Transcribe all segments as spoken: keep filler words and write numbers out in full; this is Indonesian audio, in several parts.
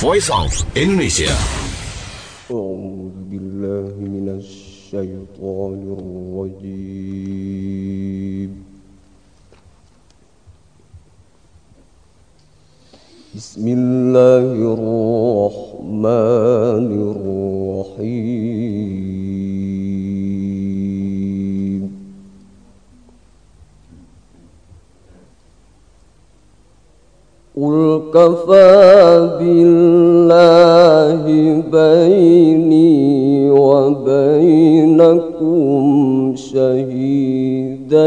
Voice of Indonesia. أعوذ بالله من الشيطان الرجيم. بسم الله الرحمن الرحيم. قل كفى بالله بيني وبينكم شهيدا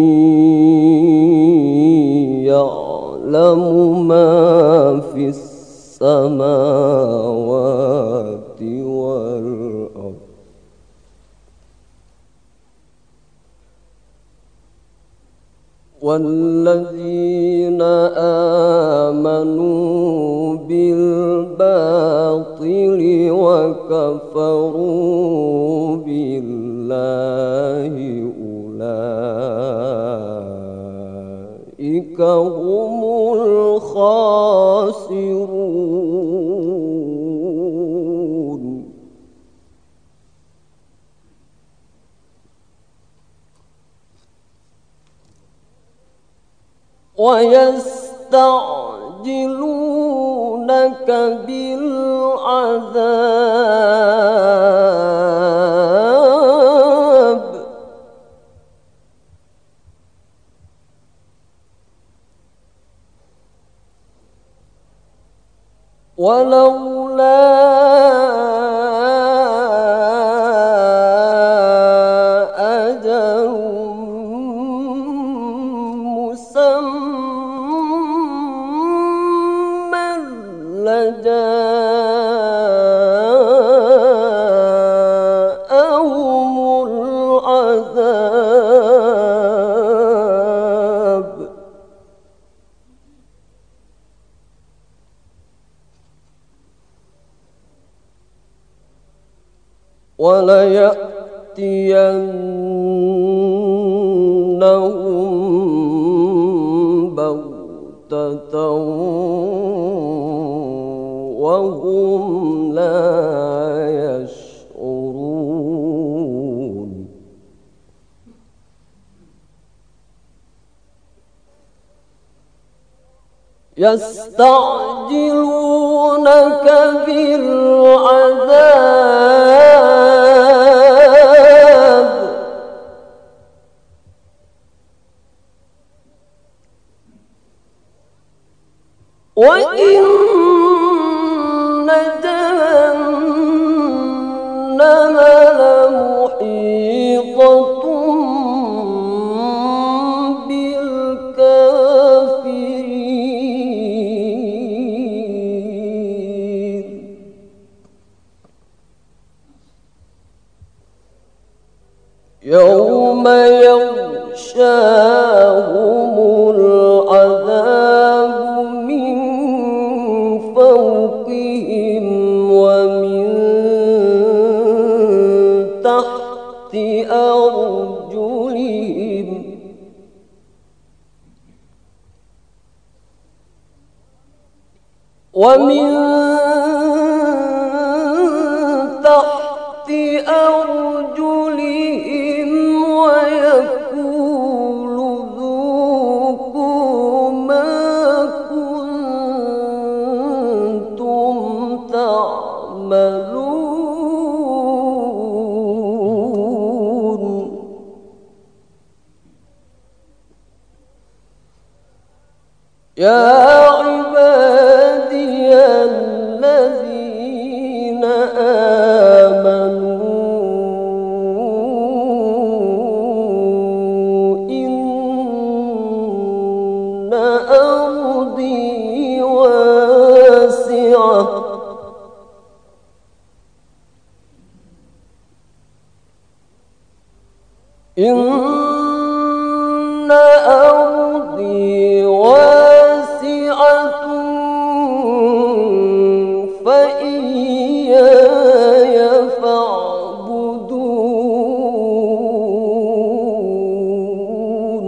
يعلم ما في السماوات والأرض والذين آمنوا بالباطل وكفروا بالله أولئك هم الخاسرون. ويستعجلونك بالعذاب ولولا أجل مسمى لجاءهم العذاب وليأتينهم بغتة وهم لا يشعرون. يستعجلونك بالعذاب وإن جهنم لمحيطة بالكافرين. يوم يغشاهم العذاب من فوقهم ومن تحت أرجلهم ومن تحت أرجلهم ويقول ذوقوا ما كنتم تعملون. يا عبادي الذين آمنوا إن أرضي واسعة إن أرضي واسعة فإياي فاعبدون.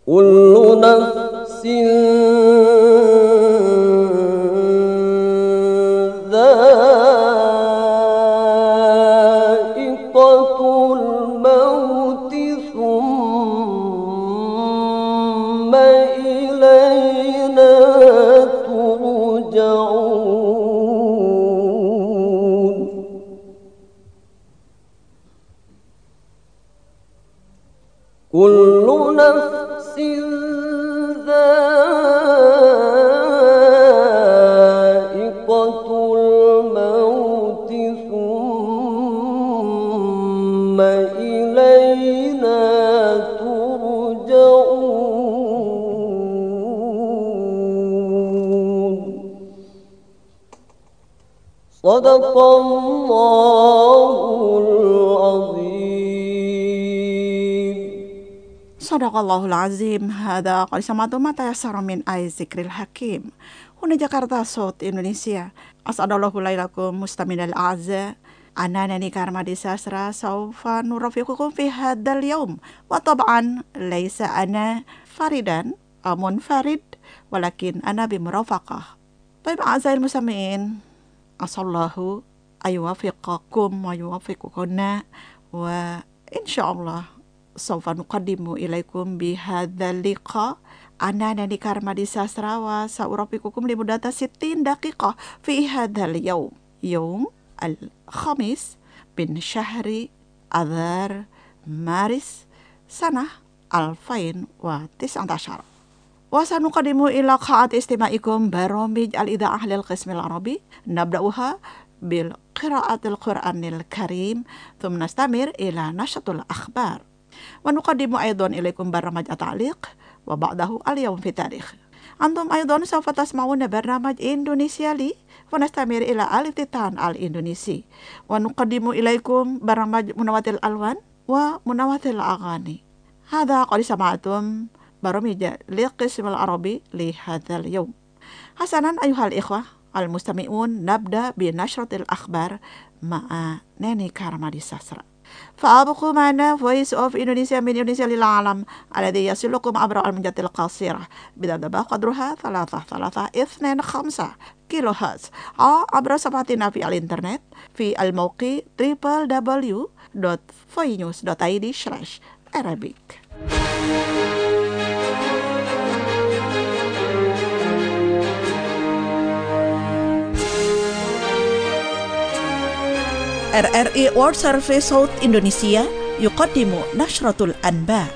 كل نفس ذائقة الموت ثم إلينا ترجعون كل نفس ذائقة الموت ثم إلينا ترجعون صدق الله العظيم. Sadaqallahul azim. Hada qad sama'tum ma tayassara min ayat zikril hakim. Huna Jakarta South Indonesia. As'adallahu lailakum mustaminal a'za. Ana Nani Karmadi Sasra saufa nurafiqukum fi hadzal yaum. Wa tab'an laisa ana faridan amun farid walakin ana bimurafaqah. Baik a'zail musami'in. Asallahu ayuwafiqakum wa yuwafiqukunna wa insyaallah saufa nuqaddimu ilaikum bihadzal liqa. Ana Nani Karmadi Sasra wa saurafiqukum limudata sittin daqiqah fi hadzal yaum. Yaum al-khamis bin syahri adhar maris sanah alfain wa tis'at asyara. Wa sanuqaddimu ila qa'at istima'ikum baromij al-idha'ah lil qismil arabi. Nabda'uha bil qira'atil Qur'anil Karim thumma nastamir ila nashatul akhbar. Wa nuqaddimu aidan ilaikum barnamaj at-ta'liq wa ba'dahu al-yawm fi tarikh. Antum aidan sawfa tasma'una barnamaj Indonesia li wa nastamir ila al-iftitan al-Indonesi. Wa nuqaddimu ilaikum barnamaj munawatil alwan wa munawatil aghani. Hadha qad sama'tum baromij liqism al-arabi li hadzal yawm. Hasanan ayuhal ikhwah al-mustami'un, nabda bi nashratil akhbar ma'a Nani Karmadi Sasra. فأبقوا معنا Voice of Indonesia من Indonesia للعالم الذي يصلكم عبر الموجات القصيرة بدأ قدرها ثلاثة ثلاثة اثنين خمسة كيلو هرتز أو عبر صفحتنا في الإنترنت في الموقع double-u double-u double-u dot voinews dot i d slash arabic. R R I World Service South Indonesia يقدم نشرة الأنباء.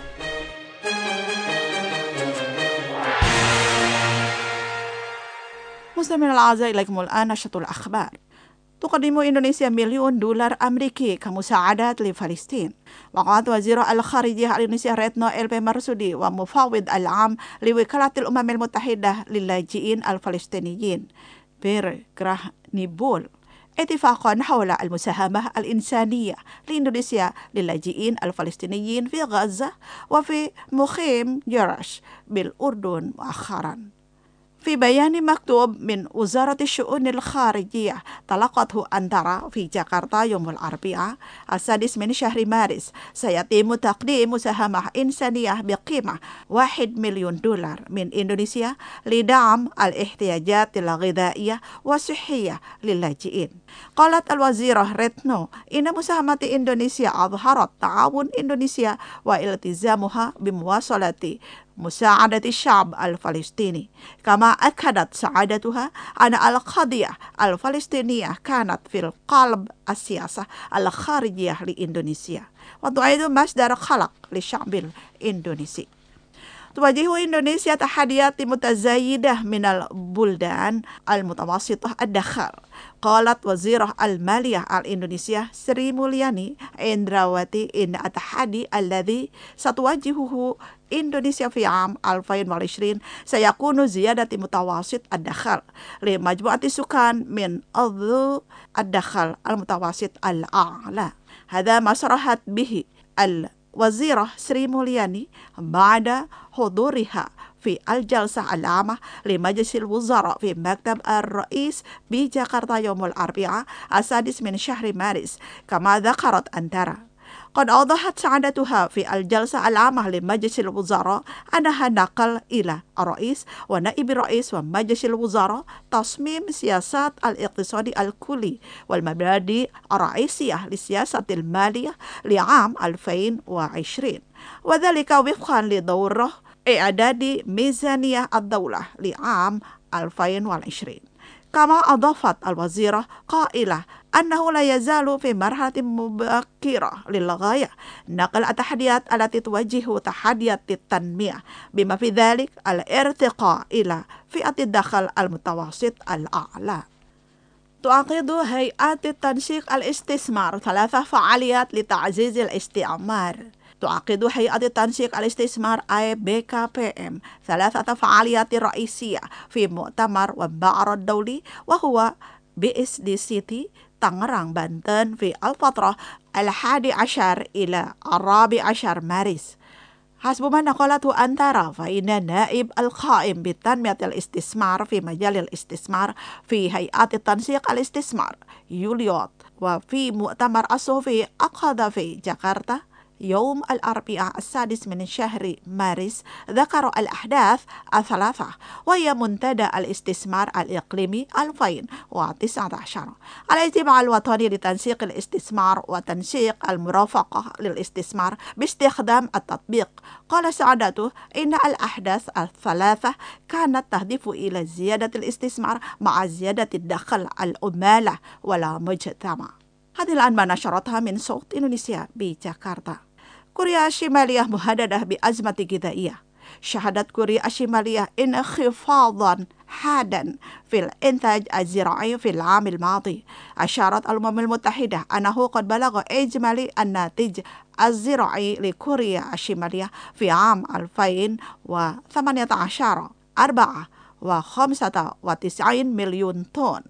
مستمعينا الأعزاء إليكم الآن نشرة الأخبار. تقدم إندونيسيا مليون دولار أمريكي كمساعدات لفلسطين. وقالت وزير الخارجية الإندونيسية ريتنو إل بي مرسودي ومفوض العام لوكالة الأمم المتحدة للاجئين الفلسطينيين بير جرانيبول اتفاقا حول المساهمة الإنسانية لإندونيسيا للاجئين الفلسطينيين في غزة وفي مخيم جرش بالأردن مؤخرا. في بيان مكتوب من وزارة الشؤون الخارجية تلقته أنترا في جاكرتا يوم الأربعاء السادس من شهر مارس سيتم تقديم مساهمة إنسانية بقيمة واحد مليون دولار من إندونيسيا لدعم الاحتياجات الغذائية والصحية للاجئين. قالت الوزيرة ريتنو إن مساهمة إندونيسيا أظهرت تعاون إندونيسيا والتزامها بمواصلة مساعدة الشعب الفلسطيني، كما أكدت سعادتها أن القضية الفلسطينية كانت في القلب السياسة الخارجية لإندونيسيا وتعد مصدر قلق للشعب الإندونيسي. تواجه إندونيسيا تحديات متزايدة من البلدان المتوسطة الدخل. قالت وزيرة المالية الإندونيسية سري مولياني إندراواتي إن التحدي الذي ستواجهه إندونيسيا في عام ألفين وعشرين سيكون زيادة متوسط الدخل لمجموعة السكان من ذو الدخل المتوسط الأعلى. هذا ما صرحت به الوزيرة سري مولياني بعد حضورها في الجلسة العامة لمجلس الوزراء في مكتب الرئيس بجاكرتا يوم الأربعاء السادس من شهر مارس. كما ذكرت أنترا قد أوضحت سعادتها في الجلسة العامة لمجلس الوزراء أنها نقل إلى الرئيس ونائب الرئيس ومجلس الوزراء تصميم سياسات الاقتصاد الكلي والمبادئ الرئيسية للسياسة المالية لعام ألفين وعشرين، وذلك وفقا لدوره إعداد ميزانية الدولة لعام ألفين وعشرين. كما أضافت الوزيرة قائلة أنه لا يزال في مرحلة مبكرة للغاية نقل التحديات التي تواجه تحديات التنمية، بما في ذلك الارتقاء إلى فئة الدخل المتوسط الأعلى. تعقد هيئة تنسيق الاستثمار ثلاثة فعاليات لتعزيز الاستعمار. تعقد هيئة تنسيق الاستثمار أي بي كي بي إم ثلاثة فعاليات رئيسية في مؤتمر والمعرض الدولي، وهو بي إس دي سيتي تانغران بنتن في الفترة الحادي عشر إلى الرابع عشر مارس. حسب ما نقلته أنترا، فإن نائب القائم بتنمية الاستثمار في مجال الاستثمار في هيئة تنسيق الاستثمار يوليوت وفي مؤتمر الصحفي عقد في جاكرتا يوم الأربعاء السادس من شهر مارس ذكر الأحداث الثلاثة، وهي منتدى الاستثمار الإقليمي ألفين وتسعة عشر، الاجتماع الوطني لتنسيق الاستثمار وتنسيق المرافقة للاستثمار باستخدام التطبيق. قال سعادته إن الأحداث الثلاثة كانت تهدف إلى زيادة الاستثمار مع زيادة الدخل العمالة والمجتمع. هذه الآن ما نشرتها من صوت إندونيسيا بجاكرتا. كوريا الشمالية مهددة بأزمة غذائية. شهدت كوريا الشمالية انخفاضا حادا في الإنتاج الزراعي في العام الماضي. أشارت الأمم المتحدة أنه قد بلغ إجمالي الناتج الزراعي لكوريا الشمالية في عام ألفين وثمانية عشر أربعة وخمسة وتسعين مليون طن،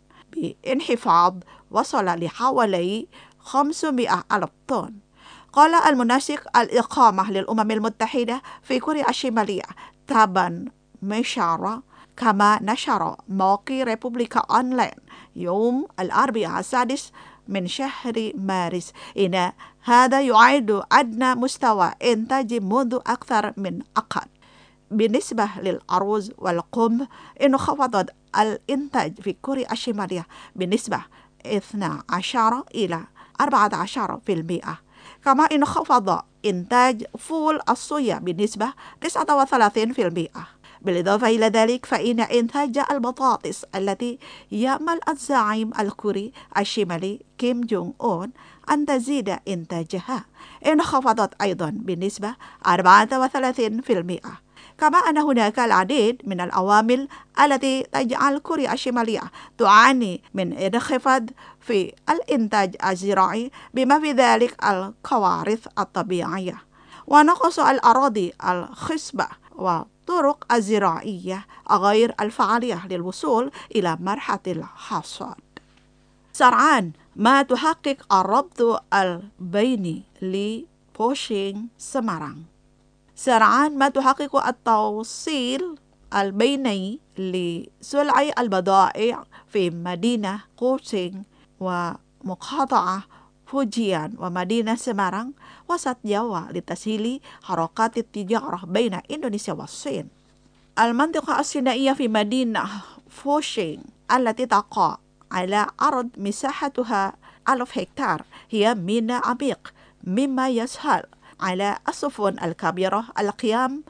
بانخفاض وصل لحوالي خمسمائة ألف طن. قال المنسق الإقامة للأمم المتحدة في كوريا الشمالية تابان ميشارا، كما نشر موقع ريبوبليكا أونلاين يوم الأربعاء السادس من شهر مارس إن هذا يعد أدنى مستوى إنتاج منذ أكثر من عقد. بالنسبة للأرز والقمح، انخفضت الإنتاج في كوريا الشمالية بنسبة اثني عشر إلى أربعة عشر بالمئة، كما انخفض إنتاج فول الصويا بنسبة تسعة وثلاثين بالمئة. بالإضافة إلى ذلك، فإن إنتاج البطاطس التي يأمل الزعيم الكوري الشمالي كيم جونغ أون أن تزيد إنتاجها انخفضت أيضا بنسبة أربعة وثلاثين بالمئة. كما أن هناك العديد من العوامل التي تجعل كوريا الشمالية تعاني من انخفاض في الإنتاج الزراعي، بما في ذلك الكوارث الطبيعية ونقص الأراضي الخصبة والطرق الزراعية غير الفعالية للوصول إلى مرحلة الحصاد. سرعان ما تحقق الربط البيني لبوشين سمارang. سرعان ما تحقق التوصيل البيني لسلع البضائع في مدينة بوشين ومقاطعة فوجيان ومدينة سمارang وسط جاوا لتسهيل حركات التجارة بين إندونيسيا والصين. المنطقة السينائية في مدينة فوشين التي تقع على أرض مساحتها ألف هكتار هي ميناء عميق، مما يسهل على السفن الكبيرة القيام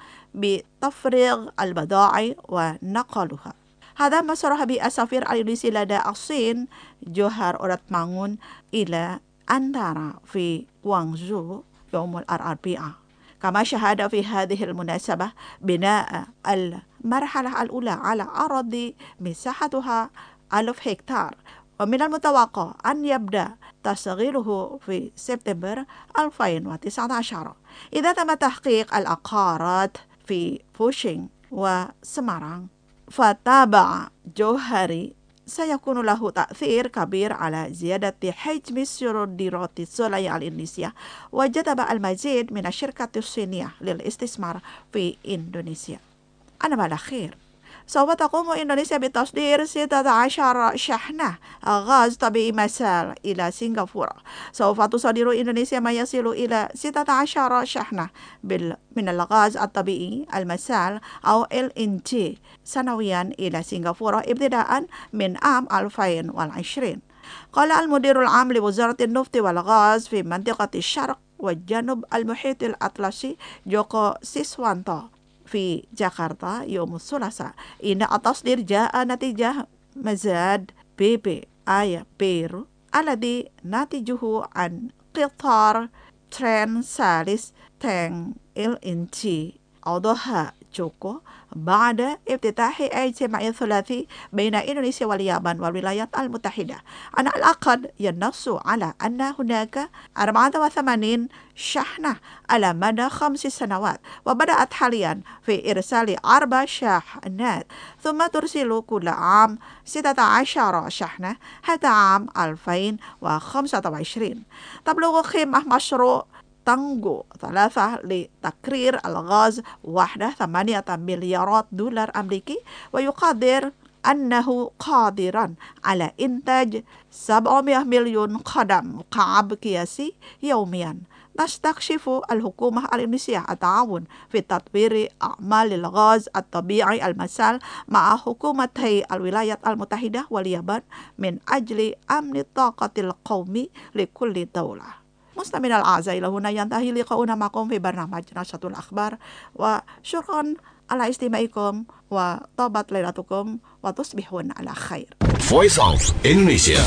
بتفريغ البضائع ونقلها. هذا ما صرح به السفير الإندونيسي لدى الصين جوهر أوراتمانgun إلى أنترا في غوانغزو يوم الأربعاء. كما شهد في هذه المناسبة بناء المرحلة الأولى على أراضي مساحتها ألف هكتار، ومن المتوقع أن يبدأ تصغيره في سبتمبر ألفين وتسعة عشر إذا تم تحقيق العقارات في فوشين وسمارang. فتابع جوهري سيكون له تأثير كبير على زيادة حجم صادرات السلع الإندونيسية، وجذب المزيد من الشركات الصينية للاستثمار في إندونيسيا. أنا على خير. سوف تقوم إندونيسيا بتصدير ستة عشر شحنة غاز طبيعي مسال إلى سنغافورة. سوف تصدر إندونيسيا ما يصل إلى ستة عشر شحنة من الغاز الطبيعي المسال أو إل إن جي سنويا إلى سنغافورة ابتداء من عام ألفين وعشرين. قال المدير العام لوزارة النفط والغاز في منطقة الشرق والجنوب المحيط الأطلسي جوكو سيسوانتو في جاكرتا يوم الثلاثاء إن التصدير جاء نتيجة مزاد بي بي آي بيرو الذي ناتجه عن قطار ترين ثالث تانك إل إن جي أوضح جوكو بعد افتتاح اجتماع ثلاثي بين إندونيسيا واليابان والولايات المتحدة أن العقد ينص على أن هناك أربعة وثمانين شحنة على مدى خمس سنوات، وبدأت حاليا في إرسال أربع شاحنات ثم ترسل كل عام ستة عشر شحنة حتى عام ألفين وخمسة وعشرين. تبلغ قيمة مشروع تانجو ثلاثة لتكرير الغاز وحده ثمانية مليارات دولار أمريكي، ويقدر أنه قادرا على إنتاج سبعمائة مليون قدم مكعب قياسي يوميا. تستكشف الحكومة الإندونيسية التعاون في تطوير أعمال الغاز الطبيعي المسال مع حكومتي الولايات المتحدة واليابان من أجل أمن الطاقة القومي لكل دولة. مستمعينا الأعزاء، إلى هنا ينتهي لقاؤنا معكم في برنامج نشرة الأخبار، وشكرا على استماعكم وطابت ليلتكم وتصبحون على خير. Voice of Indonesia.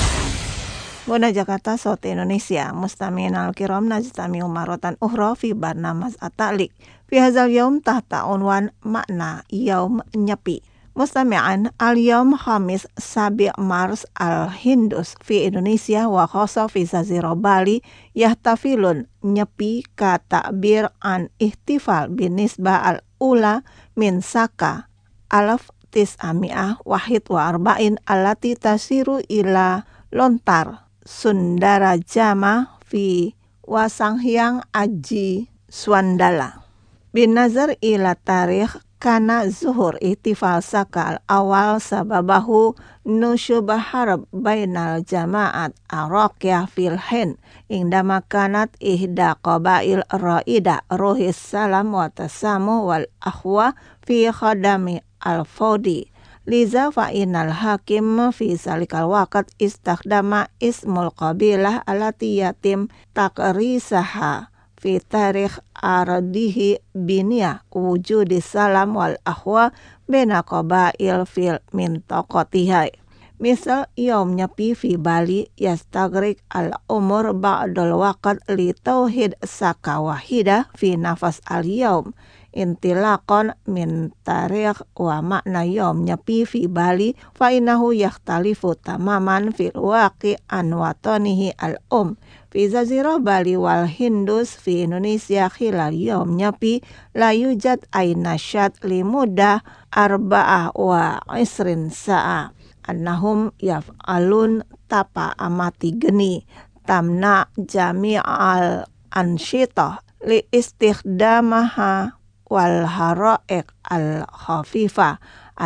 Bunda Jakarta Sauti Indonesia, mustami'in al-kiram najtami'u maratan ukhra fi barnamaj at-ta'liq fi hadzal yaum tahta unwan makna yaum nyepi. Mustami'an al-yaum Khamis sabi' Mars al-Hindus fi Indonesia wa khassa fi Jazirah Bali yahtafilun nyepi ka ta'bir an ihtifal binisbah al-ula min saka alaf tis'ami'ah wahid wa arba'in allati tasiru ila lontar Sundara Jama fi Wasanghyang Aji Swandala. Bin nazar ila tarikh kana zuhur ihtifal saka al-awal sababahu nusyubah harb bainal jama'at araqiyah fil Hind indama kanat ihda qabail ra'ida ruhis salam wa tasamu wal akhwa fi khadami al-fawdi. Liza fa'inal hakim fi salikal waqt istakhdama ismul qabilah alati yatim takrisaha fi tarikh ardihi binia wujudi salam wal akhwa bena qabail fil mintaqatihai. Misal yaum nyepi fi Bali yastagrik al umur ba'dal waqt li tauhid saka wahida fi nafas al yaum intilaqan min tarikh wa makna yaum nyepi fi Bali fa innahu yakhtalifu tamaman fil waqi an watanihi al um fi Jazirah Bali wal Hindus fi Indonesia khilal yaum nyepi la yujad aina syad li mudah arba'ah wa isrin sa'a annahum yaf'alun tapa amati geni tamna jami'al ansyitah li istikhdamaha wal hara'iq al khafifa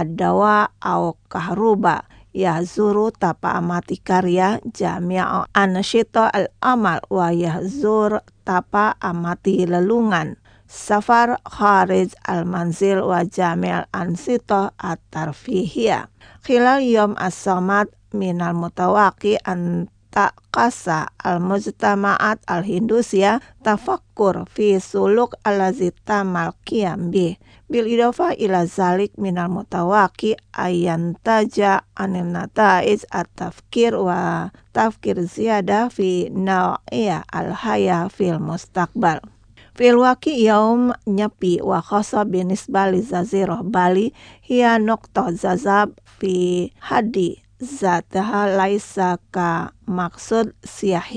adawa au kahruba yahzuru tapa amati karya jami'a ansyita al amal wa yahzur tapa amati lelungan safar kharij al manzil wa jami'al ansita at tarfihiyah khilal yom as-samad minal mutawaqi an taqasa al-mujtama'at al-hindusiyah tafakkur fi suluk allazi tamal qiyam bih bil idafa ila zalik minal mutawaqi ayan taja anil nataiz at-tafkir wa tafkir ziyadah fi naw'iyah al-haya fil mustaqbal. Fil waqi yaum nyepi wa khassa binisbah li Jazirah Bali hiya nuqtah jazab fi hadi zataha laisa ka maksud siyahi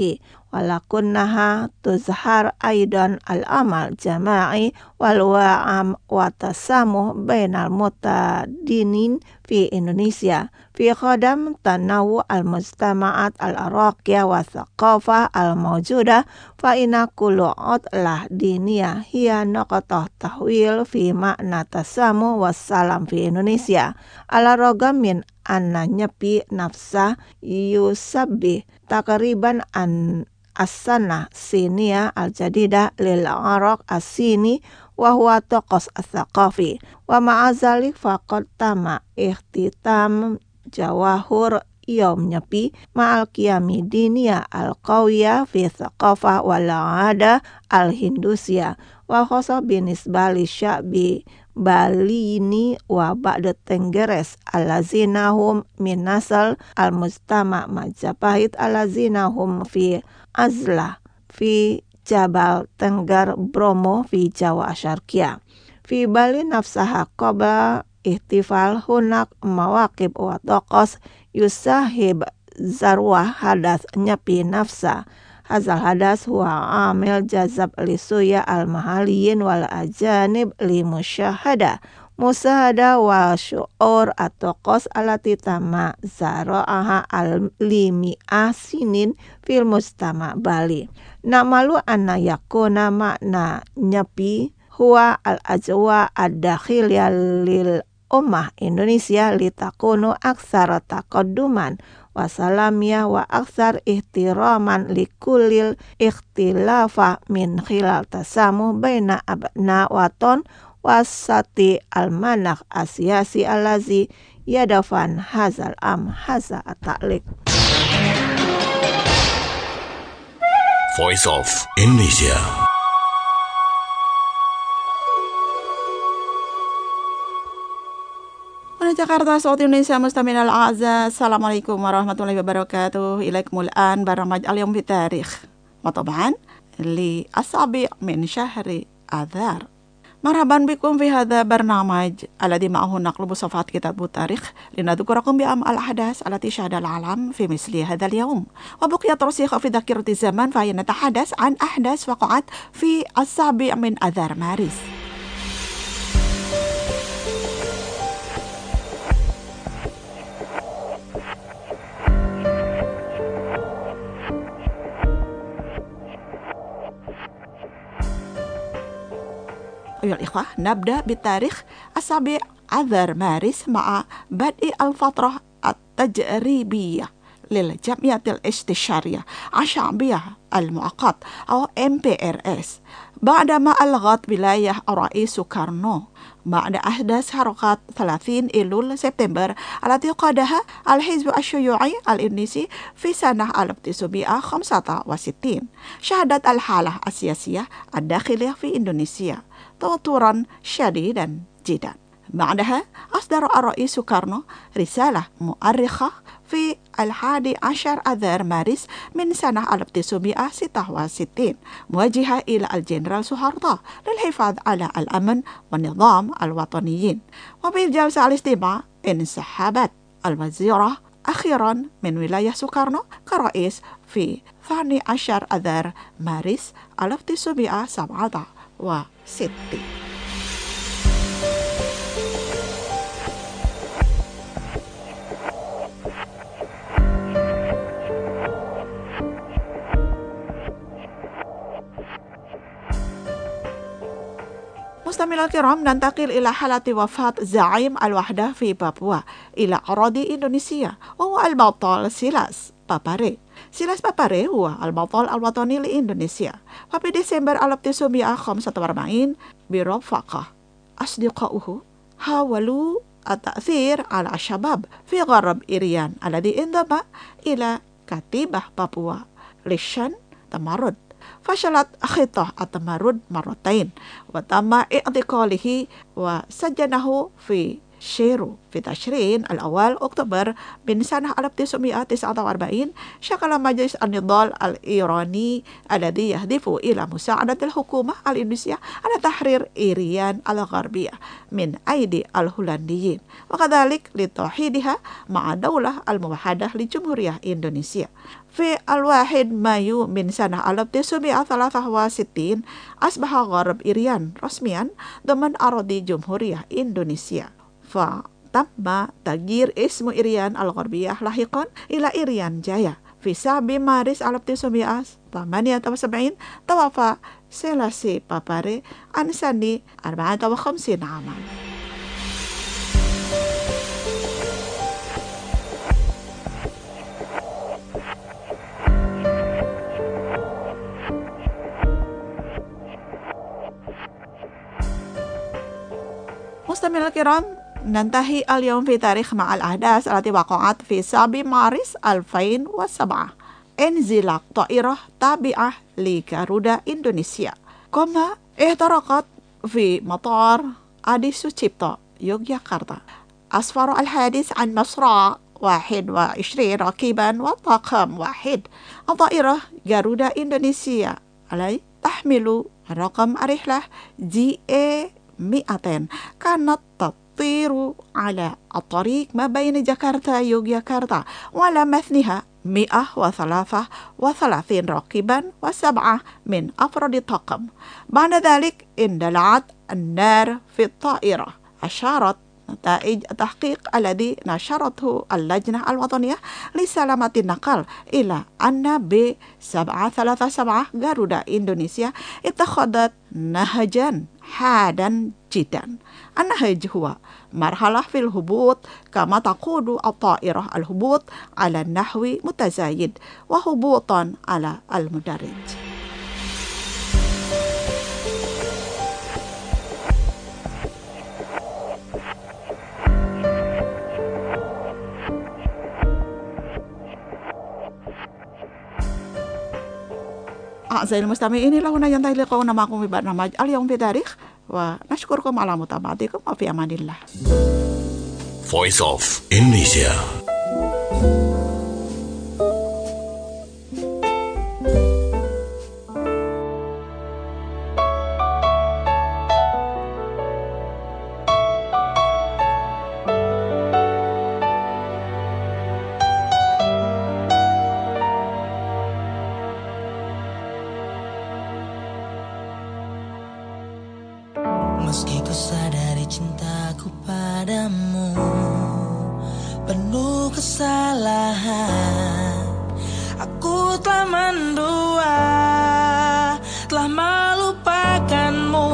walakunnaha tuzhar aidan al-amal jama'i wal wa'am wa tasamuh bainal mutadinin fi Indonesia fi khadam tanawu al-mujtama'at al-araqiyah wa thaqafah al-mawjudah fa inna kullu utlah diniyah hiya naqatah tahwil fi makna tasamuh wassalam fi Indonesia ala ragam min anna nyepi nafsa yusabbi takriban an as-sanah siniyah al-jadidah lil araq as-sini wa huwa taqas as-thaqafi wa ma'azalik faqad tama ikhtitam jawahur yom nyepi ma'al qiyami diniyah al-qawiyah fi thaqafah wal 'ada al-hindusiyah wa khasa binisbali sya'bi balini wa ba'da tenggeres allazina hum min nasal al-mujtama' majapahit allazina hum fi azlah fi Jabal Tenggar Bromo fi Jawa Syarqiyah fi Bali nafsaha qabla ihtifal hunak mawaqib wa taqas yusahib zarwah hadas nyepi nafsa hazal hadas huwa amil jazab lisuya al-mahaliyin wal ajanib li musyahada musahada wa syu'ur atau qos alati tama zara'aha al-limi'ah sinin fil mustama Bali na'malu anna yakuna makna nyepi huwa al-ajwa ad-dakhilya lil ummah Indonesia litakunu aksara taqadduman wasalamiyah wa aksar ihtiraman likulil ikhtilafah min khilal tasamuh baina abna waton wasati al-manakh asyasi alazi yadafan hazal am haza at-ta'liq. Voice of Indonesia. Wana Jakarta, Saud Indonesia, Mustamin al-A'za. Assalamualaikum warahmatullahi wabarakatuh. Ilaikumul an baramaj al-yawm fi tarikh. Wa taban li asabi' min syahri Adhar. Marhaban bikum fi hadha barnamaj alladhi ma'ahu naqlu busafat kitab tarikh linadhkurakum bi am al-ahdas allati syahada al-alam fi misli hadha al-yawm. Wa buqiya tarsikh fi dhakirati zaman fa yanatahadas an ahdas waqa'at fi as-sabi' min Adhar Maris. Ayuhal ikhwah, nabda bitarikh asabi' Adhar Maris ma'a bad'i al-fatrah at-tajribiyah lil Jamiatil Istisyariyah Asy'abiyah al-Mu'aqqat atau M P R S ba'da ma alghat wilayah Rais Sukarno ba'da ahdas harakat thalathina Ilul September alati qadaha al-Hizb asy-Syuyu'i al-Indonesi fi sanah al-Ibtisubi'ah khamsata wa sittin syahadat al-halah as-siyasiyah ad-dakhiliyah fi Indonesia توترا شديدا جدا. بعدها أصدر الرئيس سوكارنو رسالة مؤرخة في الحادي عشر أذار مارس من سنة ألف وتسعمائة وستة وستين موجهة إلى الجنرال سوهارتو للحفاظ على الأمن والنظام الوطنيين. وفي الجلسة الاستماع انسحبت الوزيرة أخيرا من ولاية سوكارنو كرئيس في الثاني عشر أذار مارس ألف وتسعمائة وسبعة وستين. Mustamil al-kiram, nantakil ila halati wafat Zaim al-Wahdah fi Papua ila aradi Indonesia wa huwa al-Batal Silas Papare. Silas Papare huwa al-Batal al-Watani li Indonesia. Fa fi Desember alaf tisumiyah khamsata wa arba'in bi rafaqah asdiqauhu hawalu at-ta'thir ala ashabab fi gharb Irian alladhi indama ila katibah Papua lishan tamarud. فشلت خطة التمرد مرتين وتم اعتقاله وسجنه في شيرو في تشرين الأول أكتوبر من سنة ألف وتسعمائة وتسعة وأربعين شكل مجلس النضال الإيراني الذي يهدف إلى مساعدة الحكومة الإندونيسية على تحرير إيران الغربية من أيدي الهولنديين وكذلك لتوحيدها مع الدولة الموحدة لجمهورية إندونيسيا. في الواحد مايو من سنة ألف وتسعمائة وثلاثة وستين أصبح غرب إيران رسميا ضمن أراضي جمهورية إندونيسيا، فتم تغيير اسم إيران الغربية لاحقا إلى إيران جايا. في سبعة مارس ألف وتسعمائة وثمانية وسبعين توفى سيلاسي باباري عن سن أربعة وخمسين عاما. مستمعينا الكرام، ننتهي اليوم في تاريخ مع الأحداث التي وقعت في سبعة مارس ألفين وسبعة. انزلاق طائرة تابعة لجاruda إندونيسيا كما احترقت في مطار آدي سوتشيبتو يوغياكارتا. أسفر الحادث عن مصرع واحد وعشرين راكبا وطاقم واحد. الطائرة جاruda إندونيسيا التي تحمل رقم الرحلة جي اي مئتين كانت تطير على الطريق ما بين جاكرتا يوغياكارتا وعلى متنها مئة وثلاثة وثلاثين راكبا وسبعة من أفراد الطاقم. بعد ذلك اندلعت النار في الطائرة. أشارت نتائج التحقيق الذي نشرته اللجنة الوطنية لسلامة النقل إلى أن ب سبعة ثلاثة سبعة جاruda إندونيسيا اتخذت نهجا حادا جدا. النهج هو مرحلة في الهبوط كما تقود الطائرة الهبوط على النحو متزايد وهبوطا على المدرج. أعزائي المستمعين، إلى هنا ينتهي لقاؤنا معكم في برنامج اليوم في تاريخ ونشكركم على متابعتكم وفي أمان الله. Voice of Indonesia. Meski ku sadari cintaku padamu penuh kesalahan, aku telah mendua, telah melupakanmu,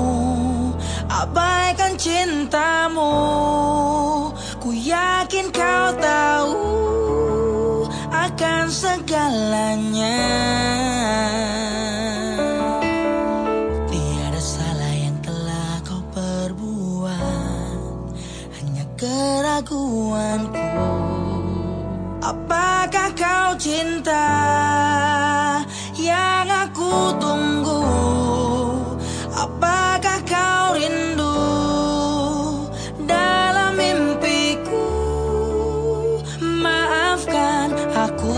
abaikan cintamu. Ku yakin kau tahu akan segalanya. Keraguanku, apakah kau cinta yang aku tunggu? Apakah kau rindu dalam mimpiku? Maafkan aku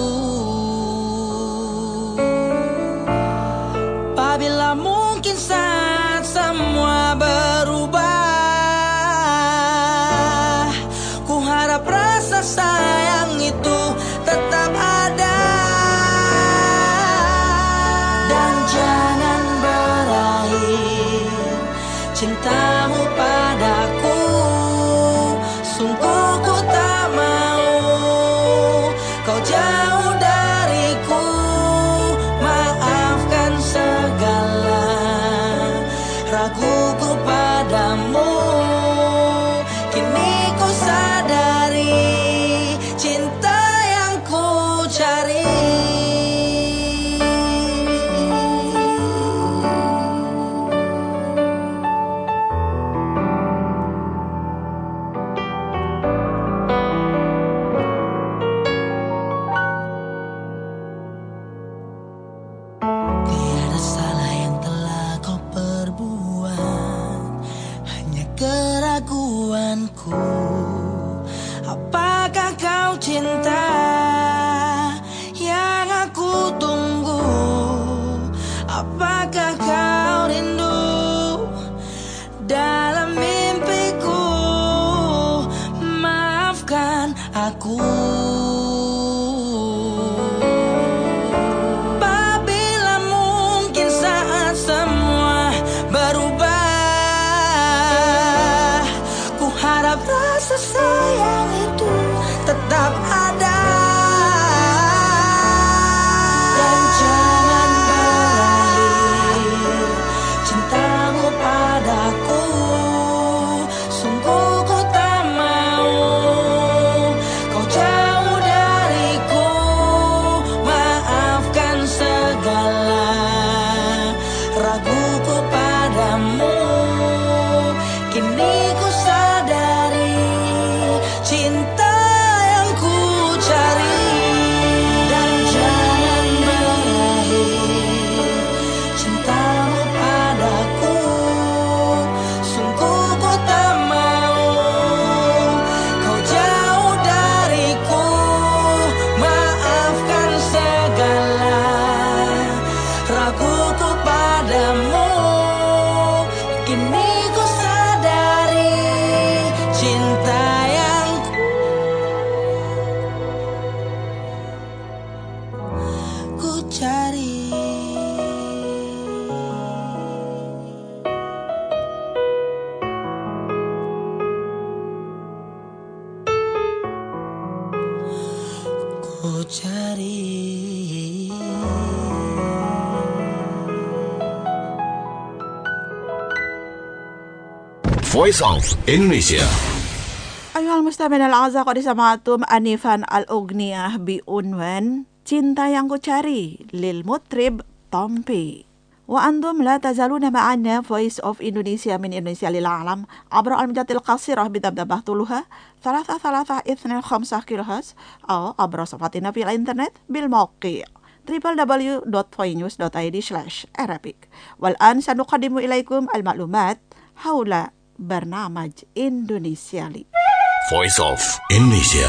apabila mungkin saat semua berubah. Sayang itu tetap ada, dan jangan berakhir cintamu padaku. Sungguh ku tak mau kau jauh dariku. Maafkan segala raguku padamu. Kini ku sadari cinta yang ku cari. Tiada salah yang telah kau perbuat, hanya kau rindu dalam mimpiku. Maafkan aku apabila mungkin saat semua berubah. Ku harap rasa sayang itu tetap ada. Dan jangan berakhir cintamu padaku. Sungguh ku tak mau kau jauh dariku. Maafkan segala raguku padamu. Kini ku sadari cinta yang ku cari. Dan jangan berakhir cintamu padaku. Sungguh ku tak mau kau jauh dariku. Maafkan segala raguku padamu. Kini ku sadari cinta yang ku cari. Ku cari. Voice of Indonesia. Ayuhal mustamin al-azza qad sama'tum anifan al-ughniyah bi'unwan Cinta yang ku cari lil mutrib Tompi. Wa antum la tazaluna ma'ana Voice of Indonesia min Indonesia lil alam abra al-mijatil qasirah bidabdabah tuluha thalatha thalatha ithna khamsah kilohertz atau abra safatina fil internet bil mawqi' w w w dot voinews dot i d slash arabic. Wal an sanuqaddimu ilaikum al-ma'lumat haula Barnamaj Indonesia li. Voice of Indonesia.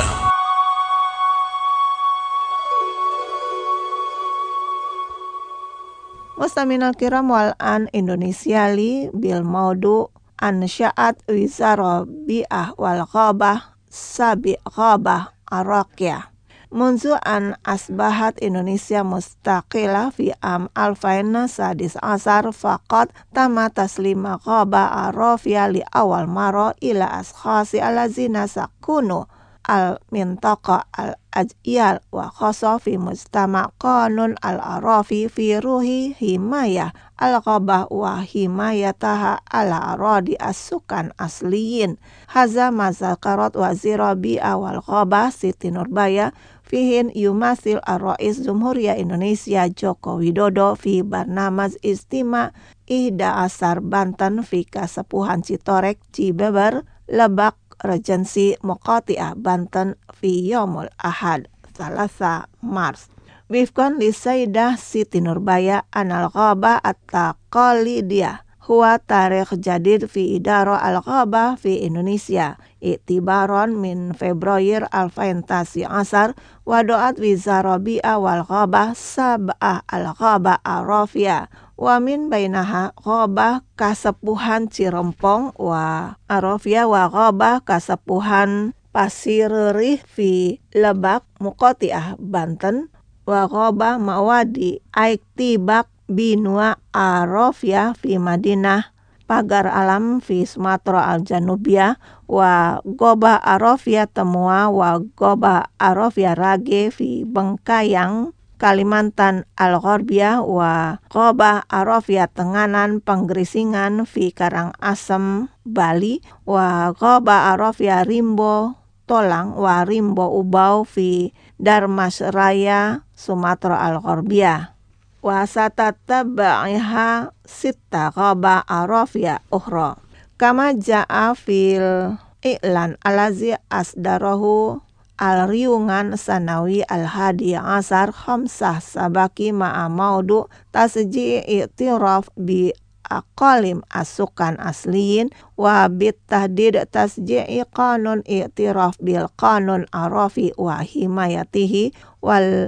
Mustaminal kiram wal an Indonesia li bil maudu ansya'at wizara bi'ah wal ghabah sabi ghabah Arakia. Munzu an asbahat Indonesia mustaqila fi am alfaina sadis asar faqat tama taslima ghabah Arafia li awal maro ila askhasi alazina sakunu al mintaqa al ajyal wa khasa fi mujtama qanun al arafi fi ruhi himayah al ghabah wa himayataha ala aradi as-sukan asliyin. Haza mazakarat wazira bi'a wal ghabah Siti Nurbaya fihin yumasil ar-rais Jumhuriyah Indonesia Joko Widodo fi barnamaz istima ihda asar Banten fi Kasepuhan Citorek Cibeber Lebak Regensi Moqati'ah Banten fi Yomul Ahad Salasa Mars. Wifkan li Sayyidah Siti Nurbaya anal ghabah at-taqalidiyah huwa tarikh jadid fi idara al-ghabah fi Indonesia iktibaron min Februari alfain tasi asar wa do'at wizara bi'a wal ghabah sab'ah al-ghabah arafia wa min bainaha ghabah Kasepuhan Cirempong wa arafia wa ghabah Kasepuhan Pasirerih fi Lebak Moqati'ah Banten wa ghabah Mawadi Aiktibak Binua Arafia fi Madinah Pagar Alam fi Sumatera Al-Janubiyah wa ghabah Arafia Temua wa ghabah Arafia Rage fi Bengkayang Kalimantan Al-Gharbiyah wa ghabah Arafia Tenganan Penggerisingan fi Karangasem Bali wa ghabah Arafia Rimbo Tolang wa Rimbo Ubau fi Darmasraya Sumatera Al-Gharbiyah. Wa satataba'iha sita ghabah arafia ukhra kama ja'a fil i'lan alazi asdarahu al-riungan sanawi al-hadi asar khamsah sabaki ma'a maudu tasji' i'tiraf bi aqalim asukan asliyin wa bitahdid tasji'i qanun i'tiraf bil qanun arafi wa himayatihi wal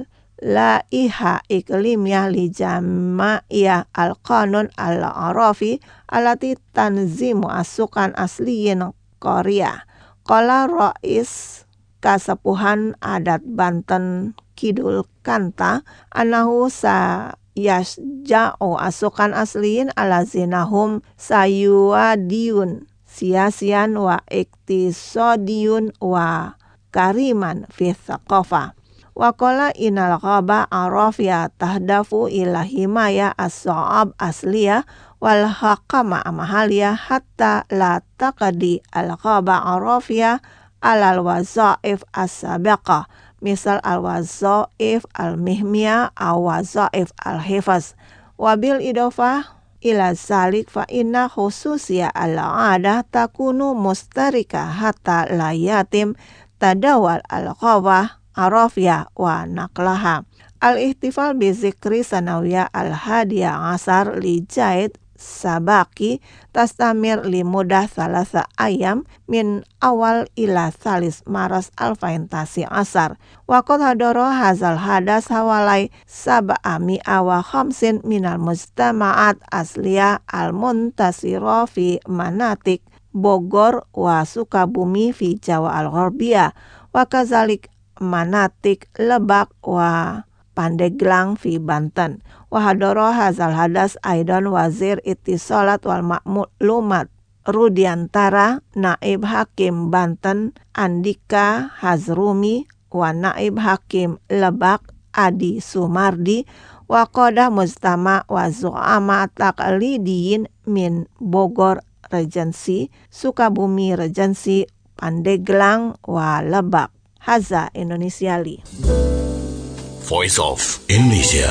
laiha iklimiyah li jama'iyah al-qanun al-arafi alati tanzimu asukan asliyin Korea. Qala Rais Kasepuhan Adat Banten Kidul Kanta anahu sa yasja'u asukan asliyin ala zinahum sayuadiyun siasian wa iktisodiyun wa kariman fi thaqafa. Wa qala inal ghaba arafiya tahdafu ila himaya as-sa'ab asliyah wal haqama amahaliyah hatta la taqdi al ghaba arafiya alal wazaif as-sabiqah misal al wazaif al-mihmiyah aw wazaif al-hifaz. Wabil idofah ila zalik fa inna khususya al-adah takunu mustarika hatta la yatim tadawal al-ghawah arafiyah wa naklaha. Al-ihtifal bi zikri sanawiyah al-hadiyah asar li jaid sabaki tastamir li mudah salasa ayam min awal ila salis maras alfain tasi asar. Waqad hadoro hazal hadas hawalai sab'a mi'a wa khamsin minal mujtama'at asliyah al-muntasiro fi manatik Bogor wa Sukabumi fi Jawa al-Gharbiyah wa kazalik manatik Lebak wa Pandeglang fi Banten. Wa hadoro hazal hadas aidan wazir ittisalat wal ma'lumat Rudiantara Naib Hakim Banten Andika Hazrumi wa Naib Hakim Lebak Adi Sumardi wa qadah mujtama wa zu'ama taqlidiyin min Bogor Regency, Sukabumi Regency, Pandeglang wa Lebak. Haza Indonesiali. Voice of Indonesia.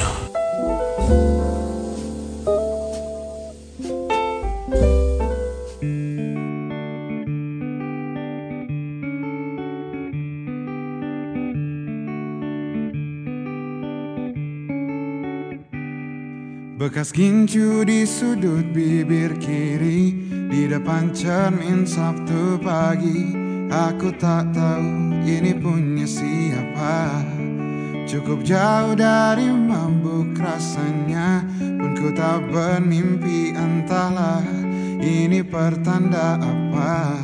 Bekas gincu di sudut bibir kiri, di depan cermin Sabtu pagi. Aku tak tahu ini punya siapa. Cukup jauh dari mabuk rasanya, pun ku tak bermimpi, entahlah ini pertanda apa.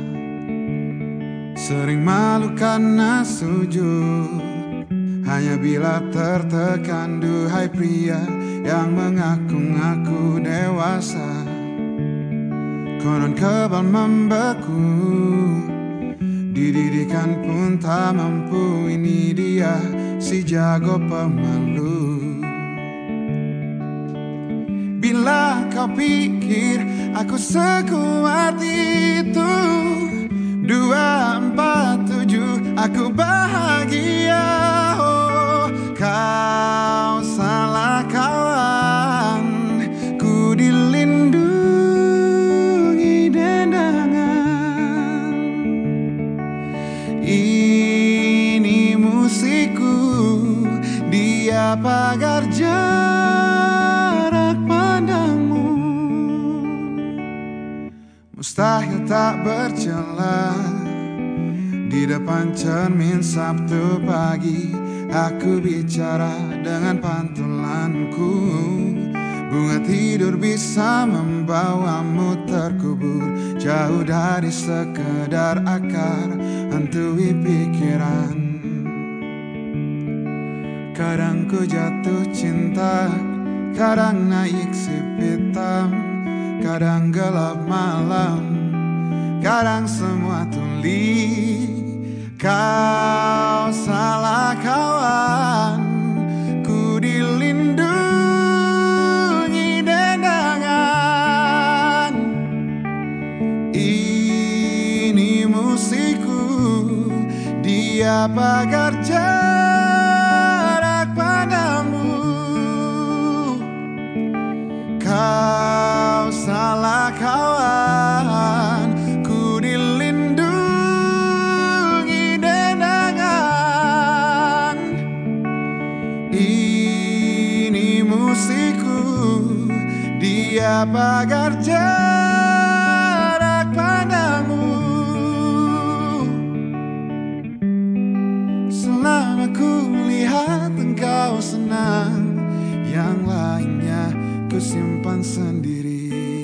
Sering malu karena sujud, hanya bila tertekan. Duhai pria yang mengaku-ngaku dewasa, konon kebal membeku, dididikan pun tak mampu. Ini dia si jago pemalu. Bila kau pikir aku sekuat itu, dua empat tujuh aku bahagia. Oh, kau salah kawan, ku dilindungi dendangan. Ini musikku, dia pagar jarak pandangmu. Mustahil tak berjalan di depan cermin Sabtu pagi. Aku bicara dengan pantulanku, bunga tidur bisa membawamu terkubur jauh dari sekedar akar hantui pikiran. Kadang ku jatuh cinta, kadang naik sip hitam, kadang gelap malam, kadang semua tuli. Kau salah kawan, ku dilindungi dendangan. Ini musikku, dia pagar jarak padamu. Kau salah kawan, ku dilindungi dendangan. Ini musikku, dia pagar jarak padamu. Selama ku lihat engkau kenang, yang lainnya ku simpan sendiri.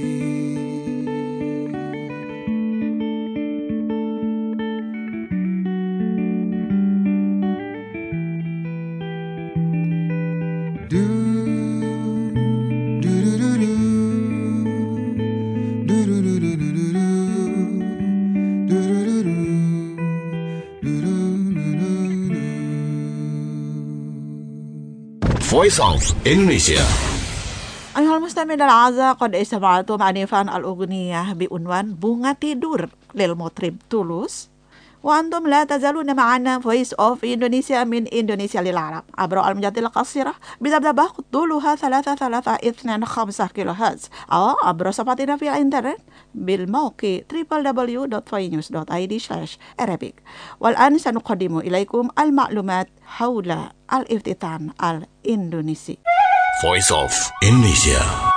Voice of Indonesia. أيها المستمعين الأعزاء قد استمعتم آنفا الأغنية بعنوان Bunga Tidur للمطرب تولوس. وأنتم لا تزالون معنا Voice of Indonesia من إندونيسيا للعرب عبر الموجات القصيرة بتبدأ طولها ثلاثة ثلاثة اثنان خمسة كيلو هرتز أو عبر صفحتنا في الإنترنت بالموقع دبليو دبليو دبليو دوت فوي نيوز دوت آي دي سلاش أرابيك. والآن سنقدم إليكم المعلومات حول الافتتان الإندونيسي. Voice of Indonesia.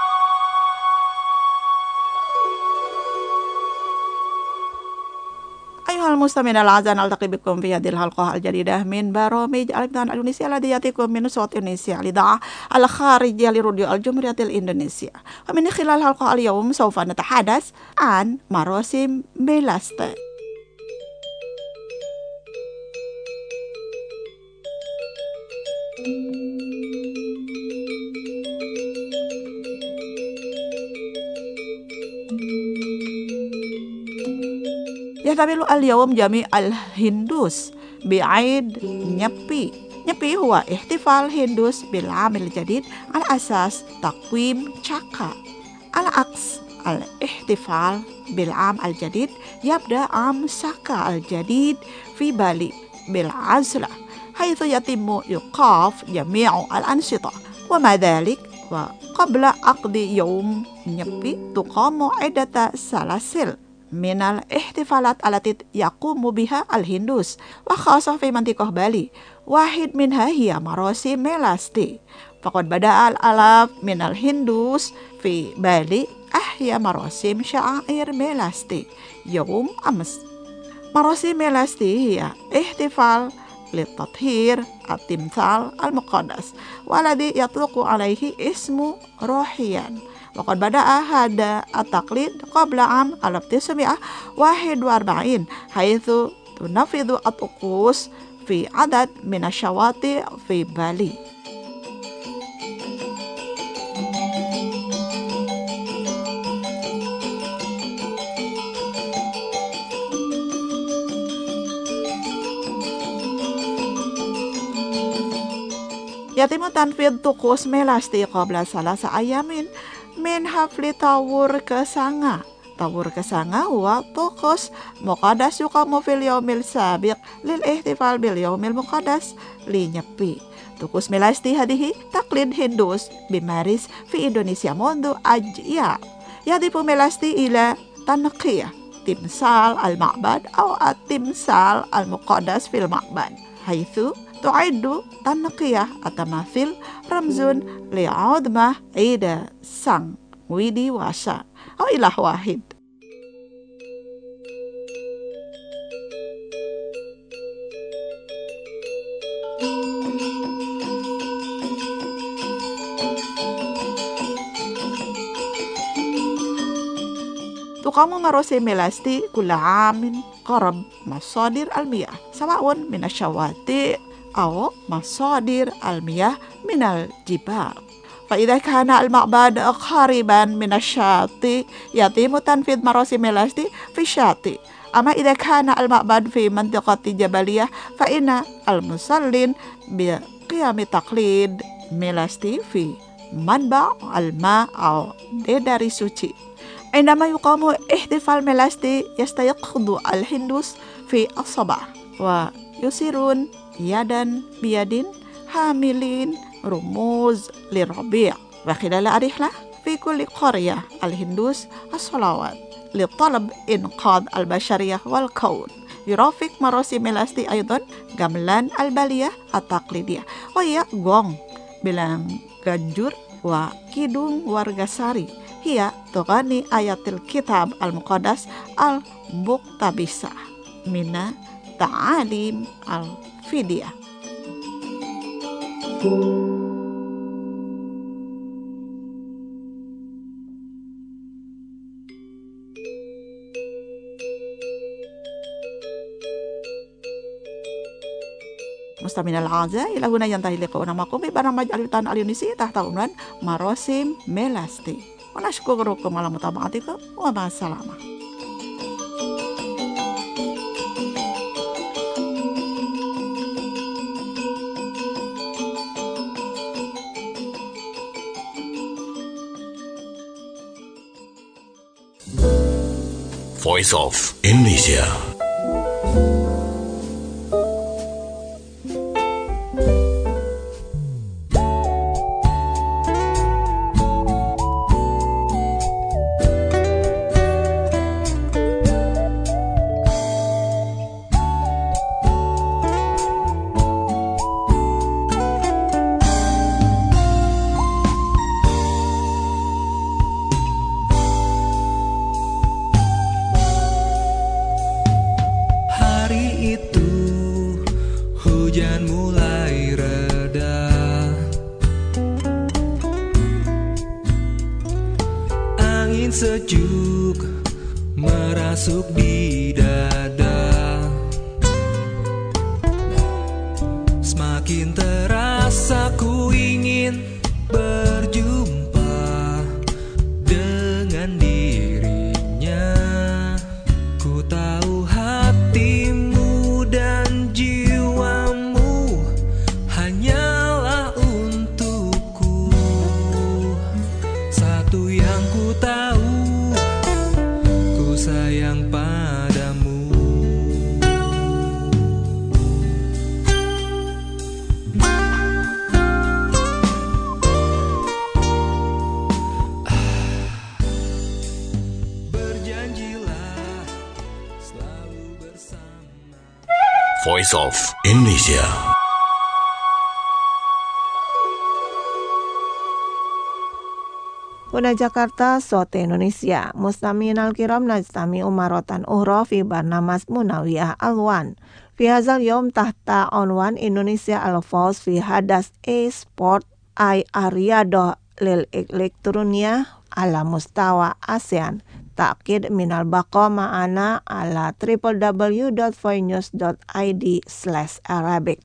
أيها المستمعين الأعزاء نلتقي بكم في هذه الحلقة الجديدة من برامج الإفتتان الإندونيسي الذي يأتيكم من صوت إندونيسيا الإذاعة الخارجية لراديو الجمهورية الإندونيسية. ومن خلال الحلقة اليوم سوف نتحدث عن مراسم ميلاستي. يحتفل اليوم جميع الهندوس بعيد نيبي. نيبي هو احتفال هندوس بالعام الجديد على أساس تقويم شاكا. على عكس الاحتفال بالعام الجديد يبدأ عام شاكا الجديد في بالي بالعزلة، حيث يتم إيقاف جميع الأنشطة. ومع ذلك وقبل عقد يوم نيبي تقام عدة سلاسل من الاحتفالات التي يقوم بها الهندوس وخاصة في منطقة بالي. واحد منها هي مراسم ميلاستي. فقد بدأ الآلاف من الهندوس في بالي أحيا مراسم شعائر ميلاستي يوم أمس. مراسم ميلاستي هي احتفال لتطهير التمثال المقدس والذي يطلق عليه اسم روحيان. وقد بدأ هذا التقليد قبل عام ألف وتسعمائة وواحد وأربعين حيث تنفذ الطقوس في عدد من الشواطئ في بالي. يتم تنفيذ طقوس ميلاستي قبل ثلاثة أيام من حفل طور كسانغا. طور كسانغا هو طقوس مقدس يقام في اليوم السابق للاحتفال باليوم المقدس لنيبي. طقوس ميلاستي هذه تقليد هندوس بمارس في إندونيسيا منذ أجيال. يهدف ميلاستي إلى تنقية تمثال المعبد أو التمثال المقدس في المعبد، حيث تعد تنقية التماثيل رمز لعظمة عيد سانغ ويدي واشا أو إله واحد. تقام مراسم ميلاستي كل عام قرب مصادر المياه سواء من الشواطئ أو مصادر المياه من الجبال. فإذا كان المعبد قريبا من الشاطئ يتم تنفيذ مراسم ميلاستي في الشاطئ. أما إذا كان المعبد في منطقة جبلية فإن المصلين بقيام تقليد ميلاستي في منبع الماء أو dari suci. عندما يقام احتفال ميلاستي يستيقظ الهندوس في الصباح ويسيرون يدا بيد حاملين رموز للربيع. وخلال الرحلة في كل قرية الهندوس الصلوات لطلب إنقاذ البشرية والكون. يرافق مراسم ميلاستي أيضا gamelan البالية التقليدية وهي gong, bilang ganjur, wa kidung warga sari. هي تغني آيات الكتاب المقدس المقتبسة من تعاليم الفدية. Mustaminal aza ila huna yantahi liqa'u namakum bi barnamaj alitan alunisi tahta unwan marosim melasti. Wa nashkurukum ala mutaba'atikum wa ma'assalamah. Voice of Indonesia. Hujan mulai reda, angin sejuk merasuk di dada, semakin terasa ku ingin berjumpa dengan dirinya. Ku tahu hatimu dan jiwamu hanyalah untukku. Satu yang ku tahu, ku sayang padamu. Berjanjilah selalu bersama. Voice of Indonesia. Huna Jakarta, Sote Indonesia. Mustamin al-kiram najtami umarotan uhra fi barnamas munawiyah alwan. Fi hazal yom tahta onwan Indonesia al-Fauz fi hadas e-sport ay ariado lil elektronia ala mustawa ASEAN. Ta'kid minal baqa ma'ana ala w w w dot voinews dot i d slash arabic.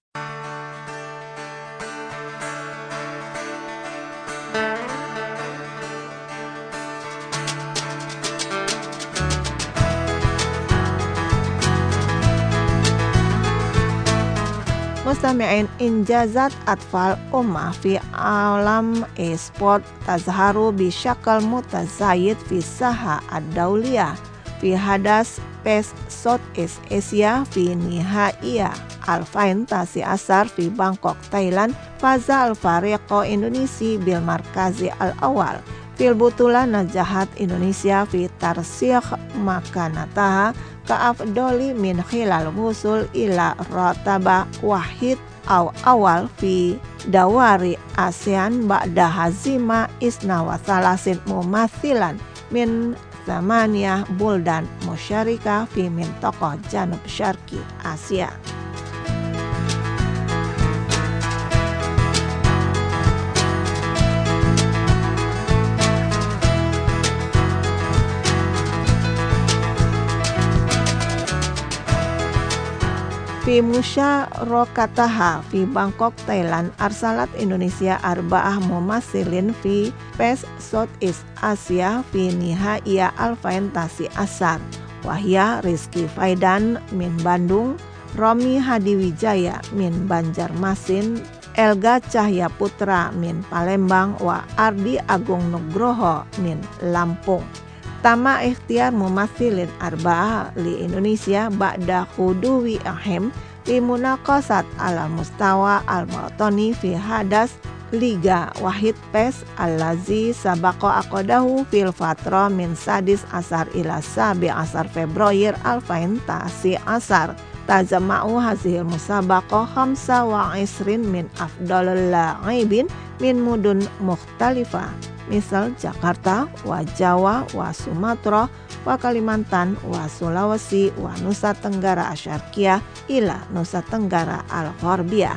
Mustami'in injazat atfal ummah fi alam e-sport tazharu bi syakal mutazayid fi saha ad-dauliyah fi hadas PES Southeast Asia fi nihaiya alfain tasi asar fi Bangkok, Thailand. Faza al-fariqo Indonesia bil markazi al-awal fil butula najahat Indonesia fi tarsiyah makanataha ka'afdoli min khilal wusul ila rotaba wahid aw awal fi dawari ASEAN ba'da hazima isna wa salasin mumathilan min zamaniyah buldan musyarika fi mintokoh janub syarki Asia. Fi musyarakataha fi Bangkok, Thailand, arsalat Indonesia arba'ah mumasilin fi PES Southeast Asia fi nihaiya alfain tasi asar. Wahya Rizky Faidan min Bandung, Romi Hadiwijaya min Banjarmasin, Elga Cahya Putra min Palembang, wa Ardi Agung Nugroho min Lampung. Tama ikhtiar mumathilin arba'ah li Indonesia ba'da khuduwi ahem li munaqasat ala mustawa al-mawtani fi hadas Liga Wahid PES allazi sabaqo aqadahu fil fatra min sadis asar ila sabi asar Februari alfain tasi asar. Tajama'u hazihil musabaqo khamsa wa isrin min afdalul la'ibin min mudun mukhtalifah, misal Jakarta, wa Jawa, wa Sumatera, wa Kalimantan, wa Sulawesi, wa Nusa Tenggara Asyarkiyah, ila Nusa Tenggara Al-Gharbiyah.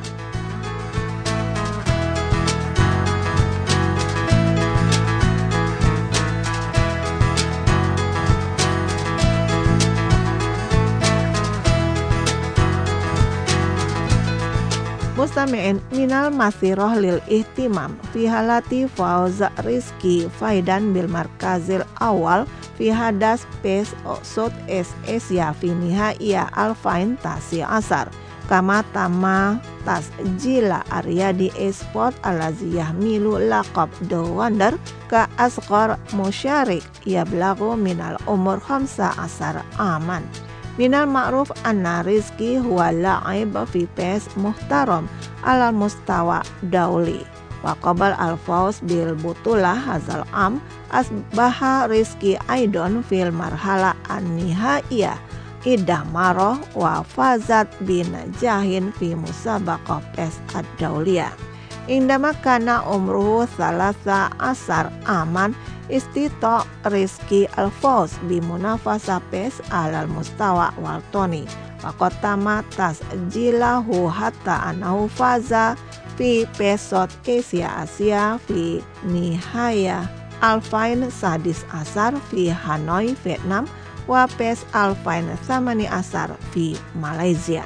Mustami'in minal masiroh lil ihtimam fi halati fauza rizki faidan bil markazil awal fi hadas pes South East Asia fi nihaiya alfain tasi asar kama tama tas jila Arya di esport alaziyah milu laqab the wonder ka asqar musyarik yablagu minal umur khamsa asar aman. Minal ma'ruf anna rizki huwa la'ib fi pes muhtaram alal mustawa dauli wa qabal al-fauz bil butulah hazal am asbaha rizki aidon fil marhala an-nihaiyah idah maroh wa fazat bin jahin fi musabaqah pes ad-dauliyah indama kana umruhu salasa asar aman istito rizki al-fauz bimunafasa pes alal mustawa waltoni wakotama tas jilahu hatta anahu faza fi pesot Asia Asia fi nihaya alfain sadis asar fi Hanoi Vietnam wa pes alfain samani asar fi Malaysia.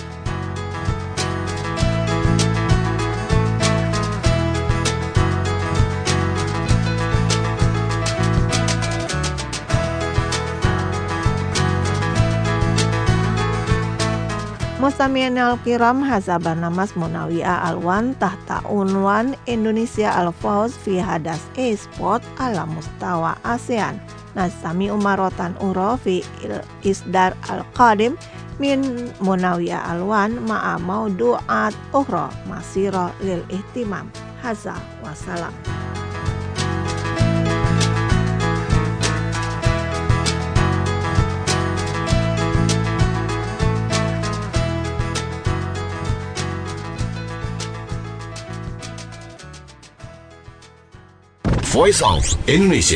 Mustami'in al-kiram hasaban namas munawiyah alwan tahta unwan Indonesia al-fauz fi hadas e-sport ala mustawa ASEAN. Nasami umarotan uro fi isdar al-qadim min munawiyah alwan ma'a maudu'at ukhra masira lil ihtimam. Hadza wassalam. Voice of Indonesia.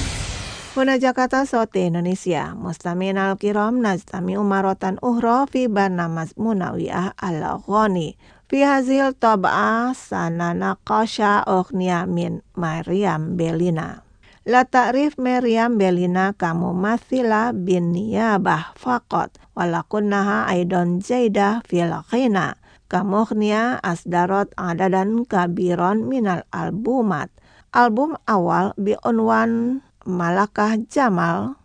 Huna Jakarta Sote Indonesia. Mustami'in al-kiram najtami umarotan uhra fi barnamas munawiyah al-ghani. Fi hazil tab'ah sanana qasha ughniya min Maryam Bellina. La ta'rif Maryam Bellina kamu mathila bin niyabah faqat walakunnaha aidon jaidah fil ghina. Kamu ughniya asdarat adadan kabiron minal albumat. Album awal biunwan Malakah Jamal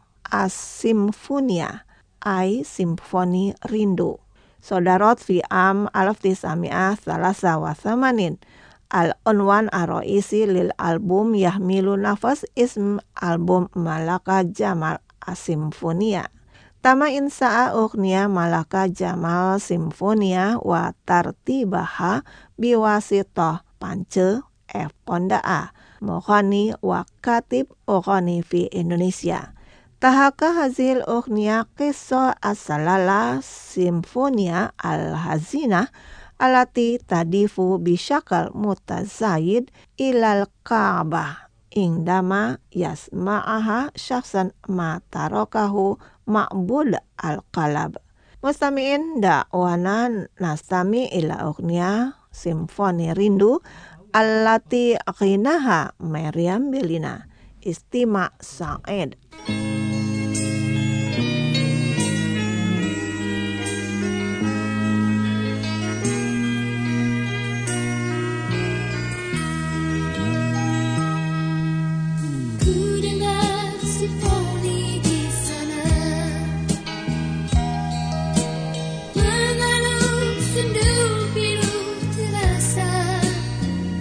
As-Simfonia ay Simfoni Rindu. Sodarot fi am alaf tisami'ah thalasa wa thamanin. Al-unwan ar-raisi lil album yahmilu nafas ism album Malakah Jamal As-Simfonia. Tama insa'a ughniya Malakah Jamal Simfonia wa tartibaha biwasitah pance F Ponda'a. Mughani wa katib ughani fi Indonesia. Tahaka hazil ughniya qissa asalala simfonia al-hazina alati tadifu bisyakal mutazayid ilal Ka'bah indama yasma'aha syakhsan ma tarokahu ma'bud al-qalab. Mustami'in da'wana nastami ila ughniya simfoni rindu allati ghinaha Maryam Bellina. Istima' Sa'id.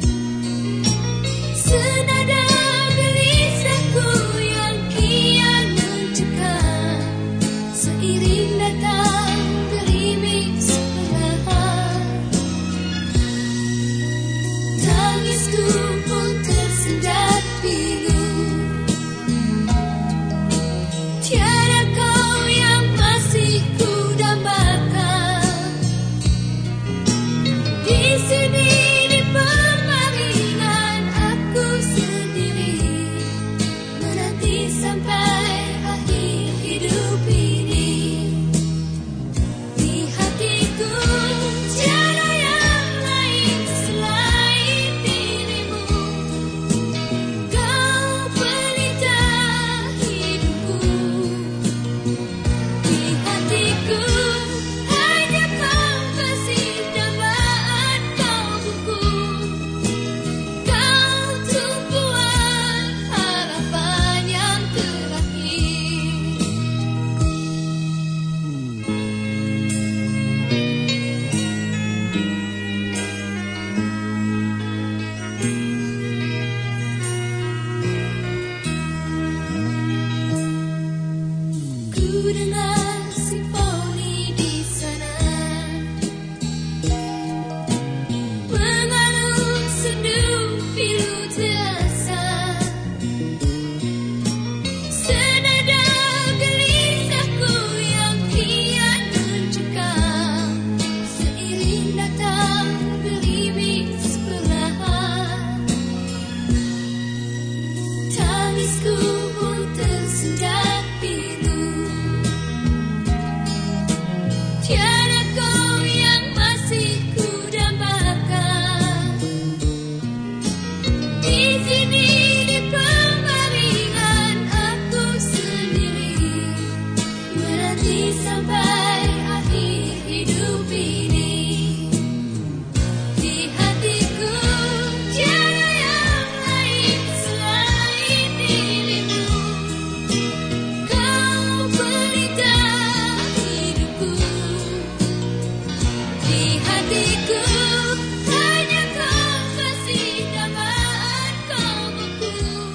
Senada gelisahku yang kian dengar simfoni di sana, mengalun sendu pilu terasa, senada gelisahku yang kian mencekam, seiring datang gerimis perlahan, tangisku pun tersendat pilu. Tiada kau yang masih ku dambakan, di sini di pembaringan aku sendiri, menanti sampai akhir hidup ini. Di hatiku tiada yang lain selain dirimu, kau pelita hidupku. Di hatiku hanya kau kasih dambaan kalbuku,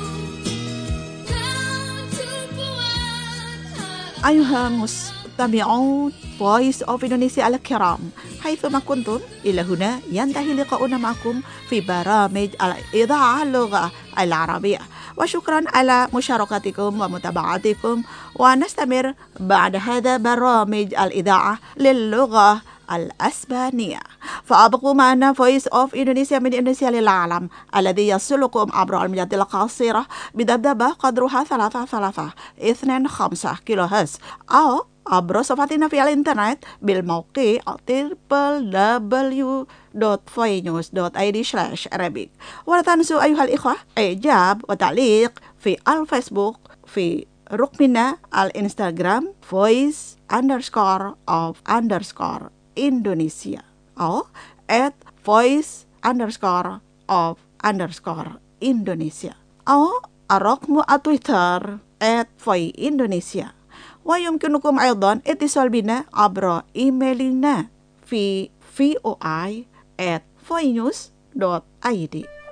kau tumpuan harapan. أيها المستمعون Voice of Indonesia الكرام حيثما كنتم إلى هنا ينتهي لقاؤنا معكم في برامج الإذاعة اللغة العربية وشكرا على مشاركتكم ومتابعتكم ونستمر بعد هذا برامج الإذاعة للغة الأسبانية فأبقوا معنا Voice of Indonesia من إندونيسيا للعالم الذي يصلكم عبر الموجات القصيرة بدبدبة قدرها ثلاثة ثلاثة اثنين خمسة كيلو هرتز أو عبر صفحتنا في الإنترنت بالموقع دبليو دبليو دبليو دوت فوي نيوز دوت آي دي سلاش عربي. ولا تنسوا أيها الإخوة إعجاب وتعليق في الفيسبوك في رقمنا الإنستغرام voice underscore of underscore Indonesia أو at voice underscore of underscore Indonesia أو الرقم التويتر at voice Indonesia. ويمكنكم أيضا اتصال بنا عبر إيميلنا في voa at voinews دوت آي دي.